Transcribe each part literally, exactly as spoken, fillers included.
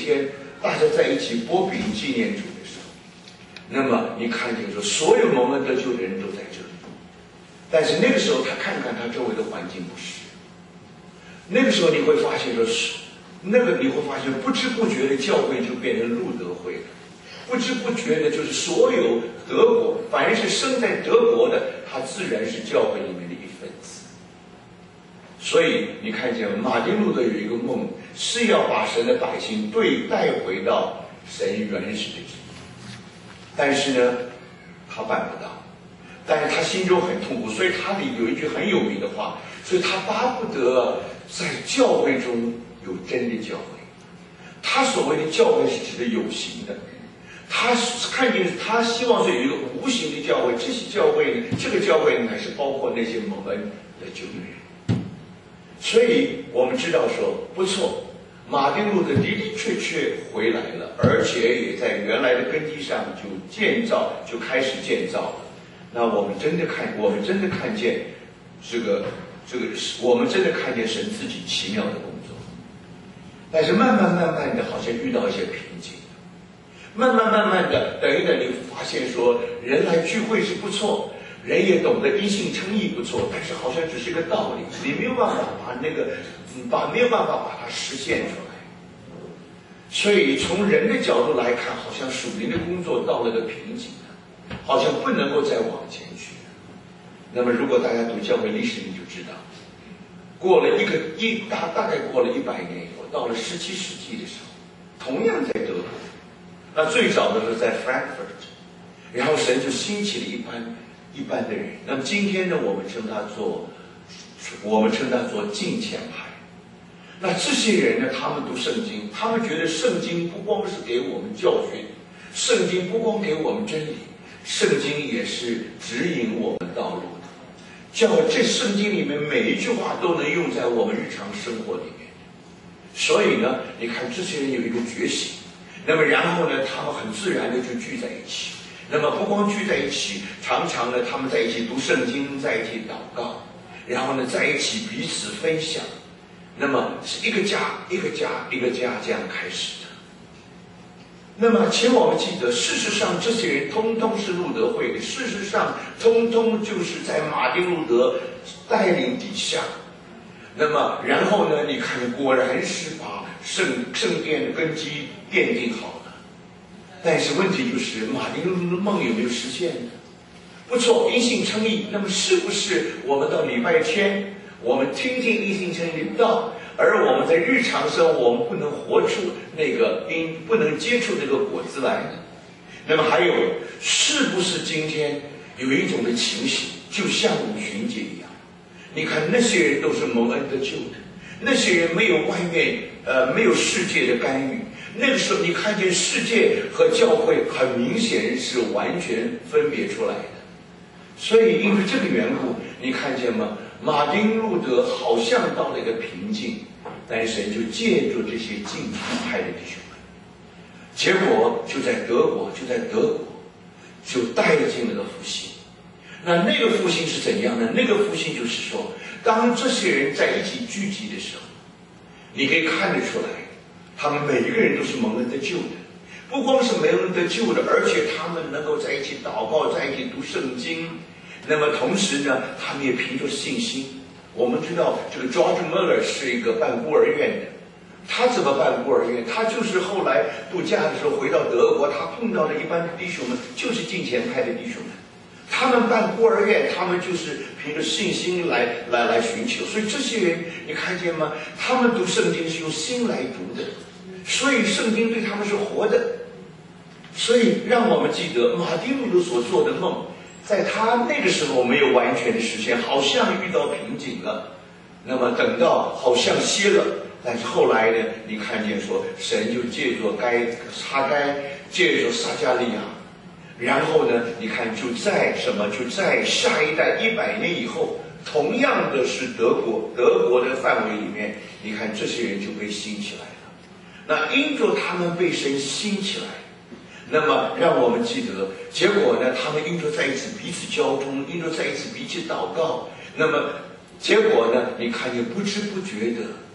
天大家在一起剥饼纪念主的时候，那么你看见说所有蒙恩得救的人都在这里，但是那个时候他看看他周围的环境不是，那个时候你会发现说是那个你会发现不知不觉的教会就变成路德会了，不知不觉的就是所有德国凡是生在德国的，他自然是教会里面的一份子。所以你看见马丁路德有一个梦，是要把神的百姓对带回到神原始的旨意，但是呢他办不到，但是他心中很痛苦，所以他里有一句很有名的话，所以他巴不得在教会中有真的教会。他所谓的教会是指的有形的，他看见他希望是有一个无形的教会，这些教会呢，这个教会呢，还是包括那些蒙恩的救的人。所以我们知道说不错，马丁路德的的确确回来了，而且也在原来的根基上就建造，就开始建造了。那我们真的看，我们真的看见这个这个，我们真的看见神自己奇妙的工作。但是慢慢慢慢的，好像遇到一些瓶颈。慢慢慢慢的，等一等，你发现说人来聚会是不错。人也懂得因信称义不错，但是好像只是个道理，你没有办法把那个，把没有办法把它实现出来。所以从人的角度来看，好像属灵的工作到了个瓶颈了，好像不能够再往前去。那么如果大家读教会历史，你就知道，过了一个一大大概过了一百年以后，到了十七世纪的时候，同样在德国，那最早的是在 Frankfurt， 然后神就兴起了一班。一般的人，那么今天呢，我们称他做，我们称他做敬虔派。那这些人呢，他们读圣经，他们觉得圣经不光是给我们教训，圣经不光给我们真理，圣经也是指引我们道路的。叫这圣经里面每一句话都能用在我们日常生活里面。所以呢，你看这些人有一个觉醒，那么然后呢，他们很自然的就聚在一起。那么不光聚在一起，常常呢他们在一起读圣经，在一起祷告，然后呢在一起彼此分享，那么是一个家一个家一个家这样开始的。那么请我们记得，事实上这些人通通是路德会的，事实上通通就是在马丁路德带领底下。那么然后呢，你看果然是把圣圣殿的根基奠定好了。但是问题就是，马丁路德的梦有没有实现呢？不错，因信称义。那么是不是我们到礼拜天，我们听听因信称义的道，而我们在日常生活，我们不能活出那个因，不能结出那个果子来呢？那么还有，是不是今天有一种的情形，就像五旬节一样？你看那些人都是蒙恩得救的，那些人没有外面呃没有世界的干预。那个时候你看见世界和教会很明显是完全分别出来的，所以因为这个缘故，你看见吗？马丁路德好像到了一个瓶颈，但神就借助这些敬虔派的弟兄们，结果就在德国，就在德国就带进了个复兴。那那个复兴是怎样呢？那个复兴就是说，当这些人在一起聚集的时候，你可以看得出来，他们每一个人都是蒙恩得救的，不光是蒙恩得救的，而且他们能够在一起祷告，在一起读圣经。那么同时呢，他们也凭着信心。我们知道这个 George Muller 是一个办孤儿院的，他怎么办孤儿院？他就是后来度假的时候回到德国，他碰到了一班弟兄们，就是敬虔派的弟兄们。他们办孤儿院，他们就是凭着信心来来来寻求。所以这些人你看见吗？他们读圣经是用心来读的，所以圣经对他们是活的。所以让我们记得马丁路德所做的梦，在他那个时候没有完全的实现，好像遇到瓶颈了。那么等到好像歇了，但是后来呢，你看见说神就借着该撒该，借着撒加利亚，然后呢，你看就在什么，就在下一代一百年以后，同样的是德国，德国的范围里面，你看这些人就被兴起来了。那因着他们被神兴起来，那么让我们记得，结果呢，他们因着在一起彼此交通，因着在一起彼此祷告，那么结果呢，你看见不知不觉的，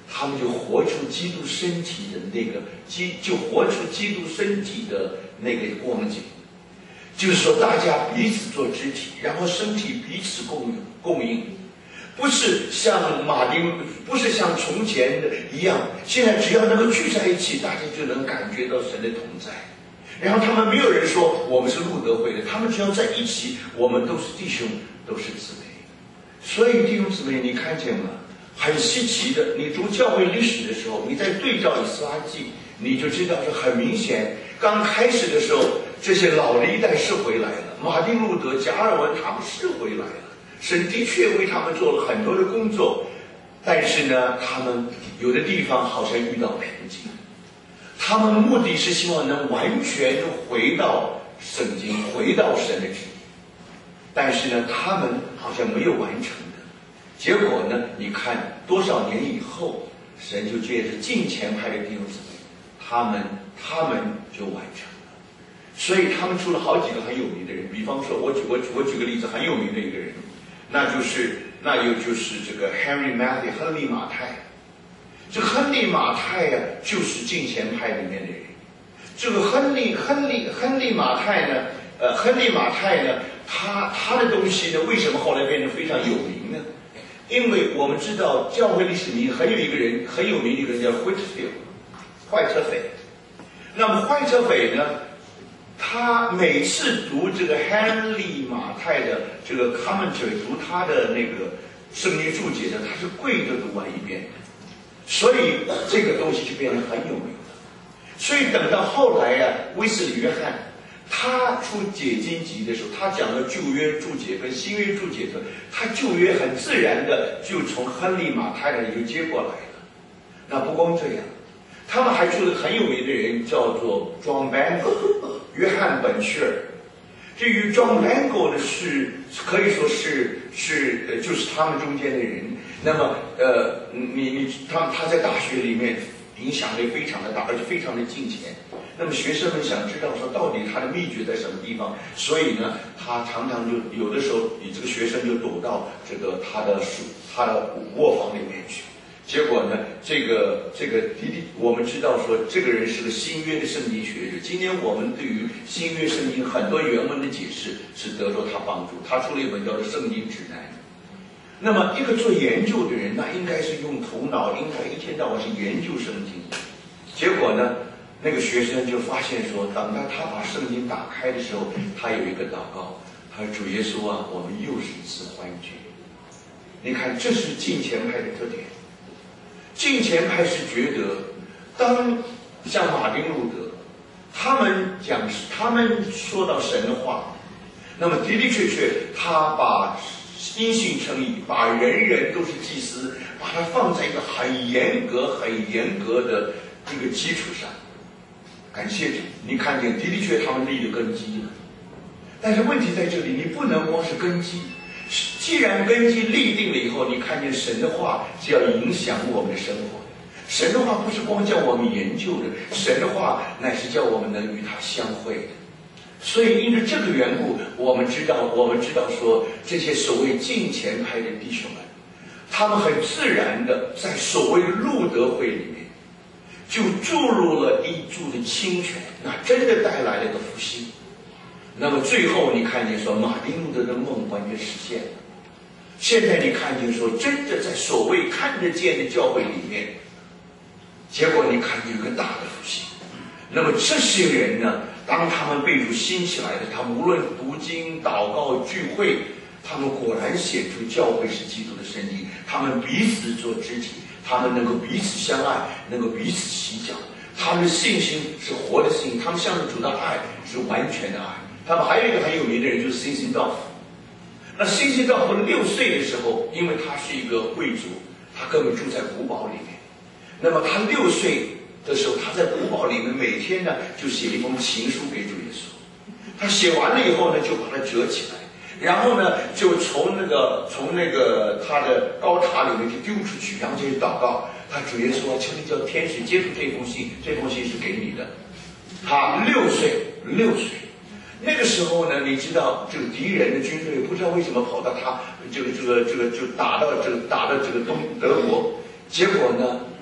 他们就活出基督身体的那个基，就活出基督身体的那个光景。就是说，大家彼此做肢体，然后身体彼此供供应，不是像马丁，不是像从前的一样。现在只要能够聚在一起，大家就能感觉到神的同在。然后他们没有人说我们是路德会的，他们只要在一起，我们都是弟兄，都是姊妹。所以弟兄姊妹，你看见吗？很稀奇的，你读教会历史的时候，你在对照以斯拉记，你就知道是很明显。刚开始的时候，这些老的一代是回来了，马丁路德、加尔文他们是回来了，神的确为他们做了很多的工作，但是呢，他们有的地方好像遇到瓶颈。他们的目的是希望能完全回到圣经，回到神的旨意，但是呢，他们好像没有完成的。结果呢，你看多少年以后，神就借着近前派的弟兄姊妹，他们他们就完成了。所以他们出了好几个很有名的人，比方说，我举我我举个例子，很有名的一个人，那就是那又就是这个 Henry Matthew 亨利马太。这个亨利马太呀、啊，就是近前派里面的人。这个亨利亨利亨利马太呢，呃，亨利马太呢，他他的东西呢，为什么后来变得非常有名呢？因为我们知道教会历史里很有一个人很有名的一个人叫 Whitefield 怀特斐。那么怀特斐呢，他每次读这个亨利马太的这个 commentary， 读他的那个圣经注解呢，他是跪着读完一遍。所以这个东西就变得很有名了。所以等到后来啊，威斯理约翰他出解经集的时候，他讲了旧约注解跟新约注解的时候，他旧约很自然的就从亨利马太那里就接过来了。那不光这样，他们还出了很有名的人，叫做 John Bangor 约翰本薛尔。至于 John Bangor 呢，是可以说是是呃，就是他们中间的人。那么呃，你你他他在大学里面影响力非常的大，而且非常的近前。那么学生们想知道说到底他的秘诀在什么地方，所以呢，他常常就有的时候，你这个学生就躲到这个他的书他的卧房里面去。结果呢，这个这个弟弟，我们知道说这个人是个新约的圣经学者。今天我们对于新约圣经很多原文的解释是得到他帮助，他出了一本叫做《圣经指南》。那么一个做研究的人，那应该是用头脑，应该一天到晚是研究圣经。结果呢，那个学生就发现说，等到他把圣经打开的时候，他有一个祷告，他说：“主耶稣啊，我们又是一次欢聚。”你看，这是近前派的特点。近前派是觉得，当像马丁路德，他们讲他们说到神的话，那么的的确确，他把因信称义，把人人都是祭司，把它放在一个很严格、很严格的这个基础上。感谢主，你看见的的确他们立了根基了。但是问题在这里，你不能光是根基。既然根基立定了以后，你看见神的话是要影响我们的生活。神的话不是光叫我们研究的，神的话乃是叫我们能与他相会的。所以因着这个缘故，我们知道，我们知道说，这些所谓近前派的弟兄们，他们很自然的在所谓的路德会里面，就注入了一注的清泉，那真的带来了一个复兴。那么最后你看见说，马丁路德的梦完全实现了。现在你看见说，真的在所谓看得见的教会里面，结果你看见有个大的复兴。那么这些人呢，当他们被主兴起来的，他们无论读经、祷告、聚会，他们果然显出教会是基督的身体，他们彼此做肢体，他们能够彼此相爱，能够彼此洗脚，他们的信心是活的信心，他们向着主的爱是完全的爱。他们还有一个很有名的人，就是辛辛道夫。那辛辛道夫六岁的时候，因为他是一个贵族，他根本住在古堡里面。那么他六岁的时候，他在古堡里面每天呢就写一封情书给主耶稣。他写完了以后呢，就把它折起来，然后呢就从那个从那个他的高塔里面就丢出去，然后就祷告。他主耶稣啊，求你叫天使接住这封信，这封信是给你的。他六岁，六岁。那个时候呢，你知道这个敌人的军队不知道为什么跑到他这个这个这个就打到这个打到这个东德国，结果呢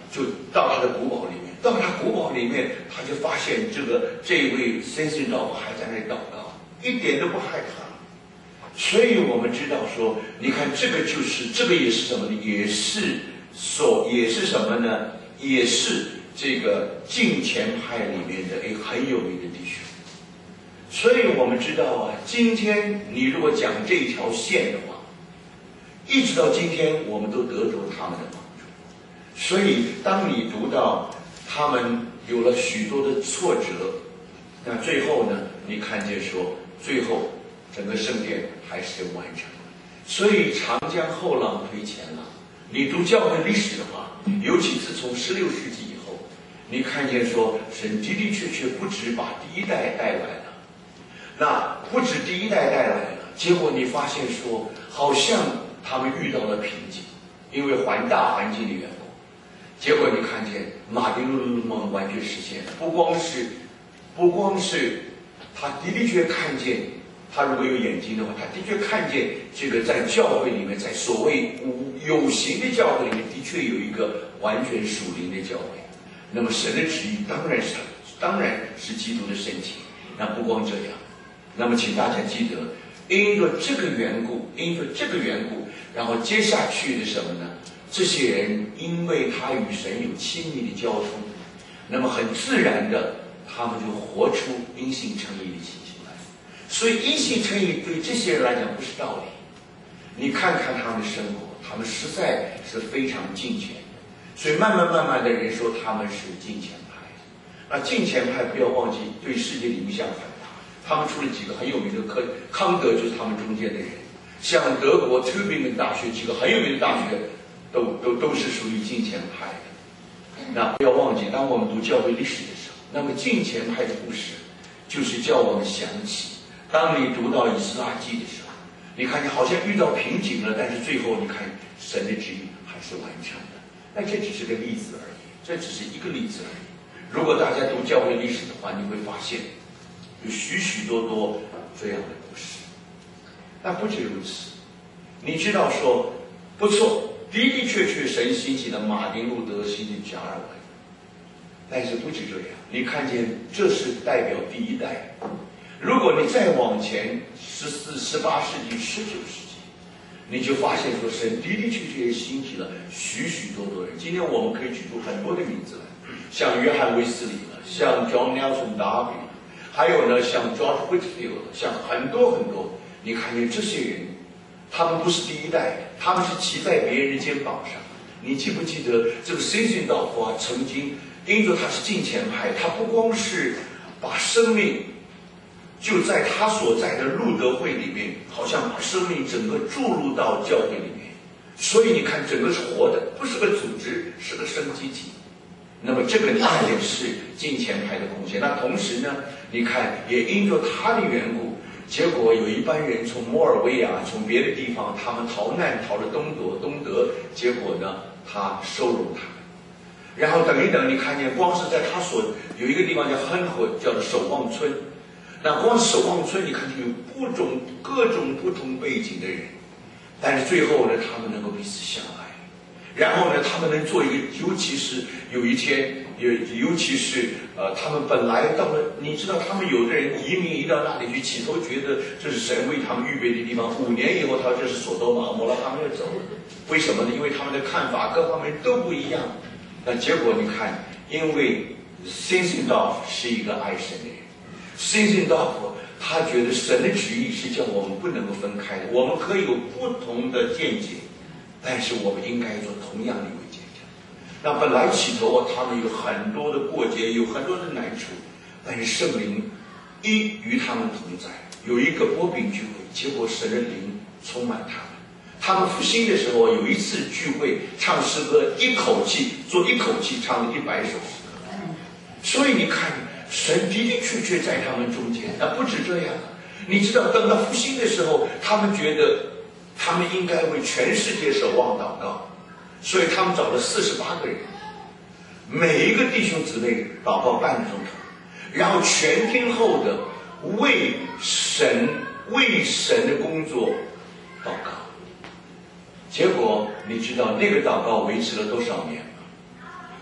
就到他的古堡里面，到他古堡里面，他就发现这个这一位先生老婆还在那里祷告，一点都不害怕。所以我们知道说，你看这个就是这个也是什么呢？也是所也是什么呢？也是这个敬虔派里面的一个很有名的弟兄。所以我们知道啊，今天你如果讲这一条线的话，一直到今天我们都得着他们的帮助。所以当你读到他们有了许多的挫折，那最后呢，你看见说最后整个圣殿还是完成了。所以长江后浪推前浪，你读教会历史的话，尤其是从十六世纪以后，你看见说神的的确确不止把第一代带来了，那不止第一代带来了，结果你发现说好像他们遇到了瓶颈，因为环大环境的缘故，结果你看见马丁路德的梦完全实现了。不光是不光是他的的确看见，他如果有眼睛的话，他的确看见这个在教会里面，在所谓有形的教会里面，的确有一个完全属灵的教会。那么神的旨意当然是当然是基督的身体。那不光这样，那么请大家记得，因着这个缘故，因着这个缘故，然后接下去的什么呢？这些人因为他与神有亲密的交通，那么很自然的，他们就活出因信称义的信心来。所以因信称义对这些人来讲不是道理。你看看他们的生活，他们实在是非常敬虔的。所以慢慢慢慢的人说他们是敬虔派。那敬虔派不要忘记对世界的影响很大。他们出了几个很有名的科，康德就是他们中间的人。像德国 Tübingen 大学几个很有名的大学，都都都是属于敬虔派的。那不要忘记，当我们读教会历史的时候，那么敬虔派的故事，就是叫我们想起，当你读到以斯拉记的时候，你看你好像遇到瓶颈了，但是最后你看神的旨意还是完成的。那这只是个例子而已，这只是一个例子而已。如果大家读教会历史的话，你会发现有许许多多这样的故事。那不止如此，你知道说不错，的的确确神兴起的马丁路德，兴起加尔文，但是不止这样，你看见这是代表第一代。如果你再往前十四、十八世纪、十九世纪，你就发现说神的的确确兴起了许许多多人。今天我们可以举出很多的名字来，像约翰卫斯理了，像 John Nelson Darby， 还有呢像 George Whitefield， 像很多很多。你看见这些人，他们不是第一代，他们是骑在别人的肩膀上。你记不记得这个辛辛道夫啊，曾经因着他是敬虔派，他不光是把生命就在他所在的路德会里面，好像把生命整个注入到教会里面。所以你看，整个是活的，不是个组织，是个生机体。那么这个你看也是敬虔派的贡献。那同时呢，你看也因着他的缘故，结果有一班人从摩尔维亚，从别的地方，他们逃难逃了东德，东德，结果呢，他收容他们。然后等一等，你看见光是在他所有一个地方叫亨河，叫做守望村。那光是守望村，你看见有各种各种不同背景的人，但是最后呢，他们能够彼此相爱。然后呢，他们能做一个，尤其是有一天，尤尤其是呃，他们本来到了，你知道，他们有的人移民移到那里去，起头觉得这是神为他们预备的地方，五年以后，他说这是所多玛、摩拉，他们要走了。为什么呢？因为他们的看法各方面都不一样。那结果你看，因为辛辛道夫是一个爱神的人，辛辛道夫他觉得神的旨意是叫我们不能够分开的，我们可以有不同的见解。但是我们应该做同样的一位见证。那本来起头啊，他们有很多的过节，有很多的难处，但是圣灵一与他们同在。有一个波饼聚会，结果神的灵充满他们。他们复兴的时候，有一次聚会唱诗歌，一口气做一口气唱了一百首诗歌。所以你看，神的的确确在他们中间。那不止这样，你知道，等到复兴的时候，他们觉得他们应该为全世界守望祷告，所以他们找了四十八个人，每一个弟兄姊妹祷告半个钟头，然后全天候的为神为神的工作祷告。结果你知道那个祷告维持了多少年吗？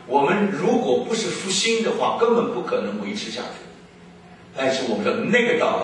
我们如果不是复兴的话，根本不可能维持下去。但是我们的那个祷告